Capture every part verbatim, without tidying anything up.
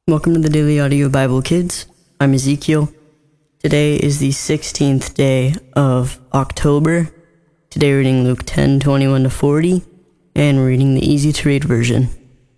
Welcome to the Daily Audio Bible Kids. I'm Ezekiel. Today is the sixteenth day of October. Today we're reading Luke ten, twenty-one to forty, and we're reading the easy-to-read version.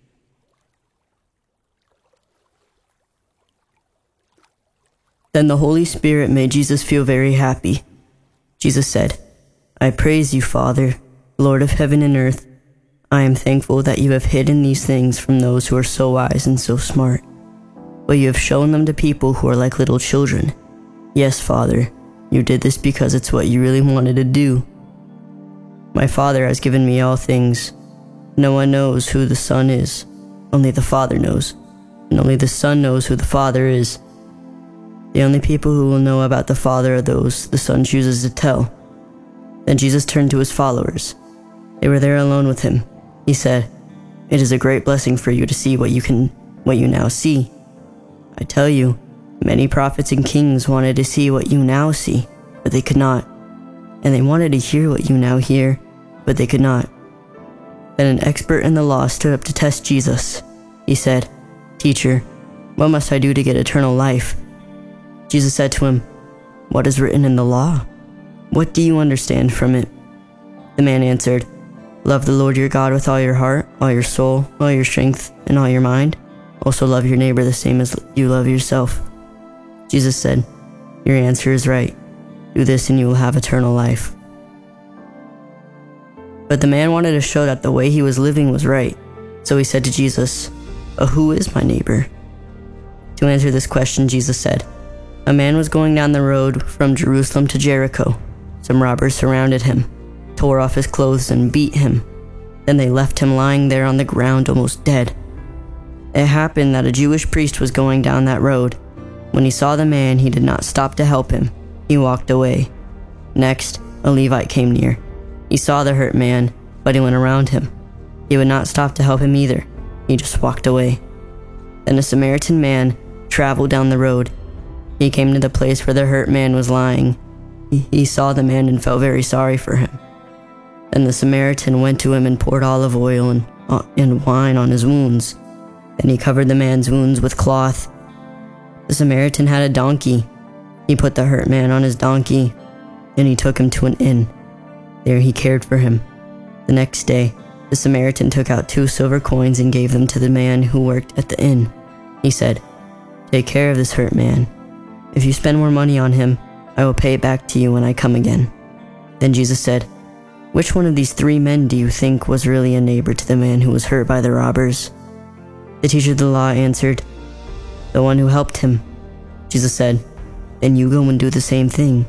Then the Holy Spirit made Jesus feel very happy. Jesus said, "I praise you, Father, Lord of heaven and earth. I am thankful that you have hidden these things from those who are so wise and so smart, but you have shown them to people who are like little children. Yes, Father, you did this because it's what you really wanted to do. My Father has given me all things. No one knows who the Son is. Only the Father knows, and only the Son knows who the Father is. The only people who will know about the Father are those the Son chooses to tell." Then Jesus turned to his followers. They were there alone with him. He said, "It is a great blessing for you to see what you can, what you now see. I tell you, many prophets and kings wanted to see what you now see, but they could not. And they wanted to hear what you now hear, but they could not." Then an expert in the law stood up to test Jesus. He said, "Teacher, what must I do to get eternal life?" Jesus said to him, "What is written in the law? What do you understand from it?" The man answered, "Love the Lord your God with all your heart, all your soul, all your strength, and all your mind. Also love your neighbor the same as you love yourself." Jesus said, "Your answer is right. Do this and you will have eternal life." But the man wanted to show that the way he was living was right. So he said to Jesus, "But who is my neighbor?" To answer this question, Jesus said, "A man was going down the road from Jerusalem to Jericho. Some robbers surrounded him, tore off his clothes, and beat him. Then they left him lying there on the ground almost dead. It happened that a Jewish priest was going down that road. When he saw the man, he did not stop to help him. He walked away. Next, a Levite came near. He saw the hurt man, but he went around him. He would not stop to help him either. He just walked away. Then a Samaritan man traveled down the road. He came to the place where the hurt man was lying. He, he saw the man and felt very sorry for him. Then the Samaritan went to him and poured olive oil and, uh, and wine on his wounds. Then he covered the man's wounds with cloth. The Samaritan had a donkey. He put the hurt man on his donkey, and he took him to an inn. There he cared for him. The next day, the Samaritan took out two silver coins and gave them to the man who worked at the inn. He said, "Take care of this hurt man. If you spend more money on him, I will pay it back to you when I come again." Then Jesus said, "Which one of these three men do you think was really a neighbor to the man who was hurt by the robbers?" The teacher of the law answered, "The one who helped him." Jesus said, "Then you go and do the same thing."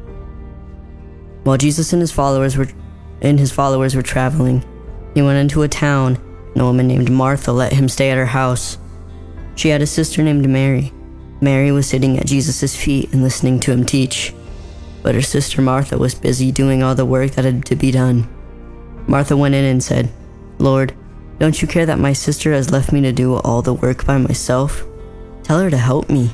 While Jesus and his followers were and his followers were traveling, he went into a town, and a woman named Martha let him stay at her house. She had a sister named Mary. Mary was sitting at Jesus' feet and listening to him teach, but her sister Martha was busy doing all the work that had to be done. Martha went in and said, "Lord, don't you care that my sister has left me to do all the work by myself? Tell her to help me."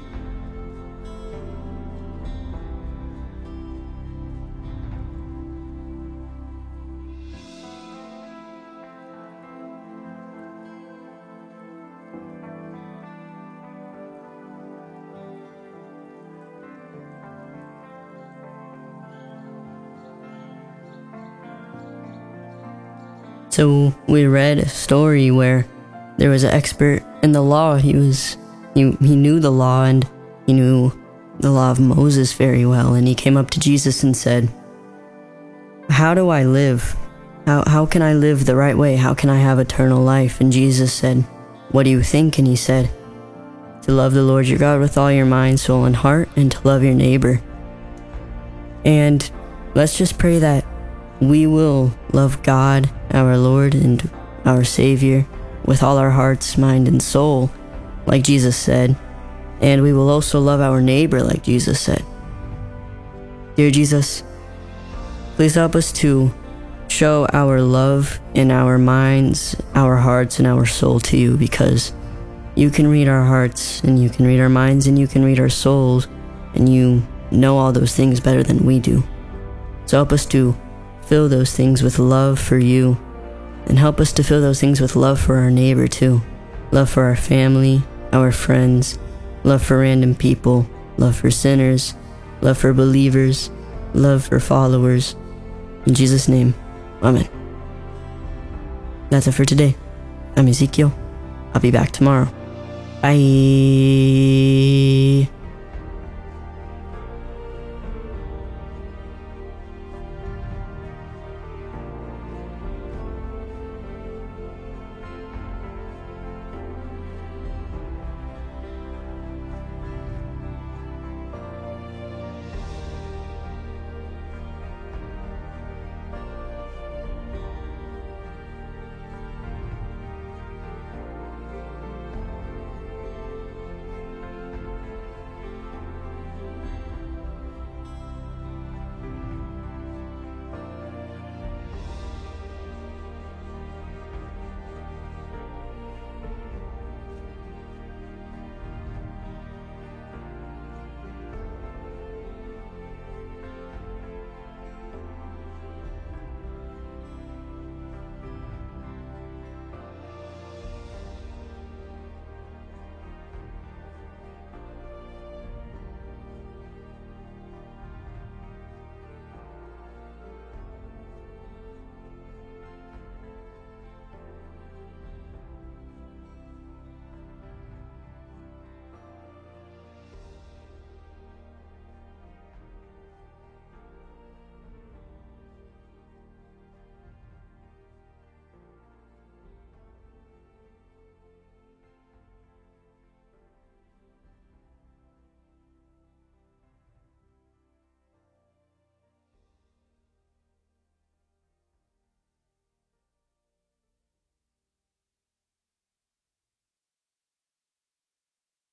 So we read a story where there was an expert in the law. He was he, he knew the law, and he knew the law of Moses very well. And he came up to Jesus and said, "How do I live? How how can I live the right way? How can I have eternal life?" And Jesus said, "What do you think?" And he said, "To love the Lord your God with all your mind, soul, and heart, and to love your neighbor." And let's just pray that we will love God, our Lord and our Savior, with all our hearts, mind, and soul, like Jesus said. And we will also love our neighbor, like Jesus said. Dear Jesus, please help us to show our love in our minds, our hearts, and our soul to you, because you can read our hearts, and you can read our minds, and you can read our souls, and you know all those things better than we do. So help us to fill those things with love for you, and help us to fill those things with love for our neighbor too. Love for our family, our friends, love for random people, love for sinners, love for believers, love for followers. In Jesus' name, amen. That's it for today. I'm Ezekiel. I'll be back tomorrow. Bye.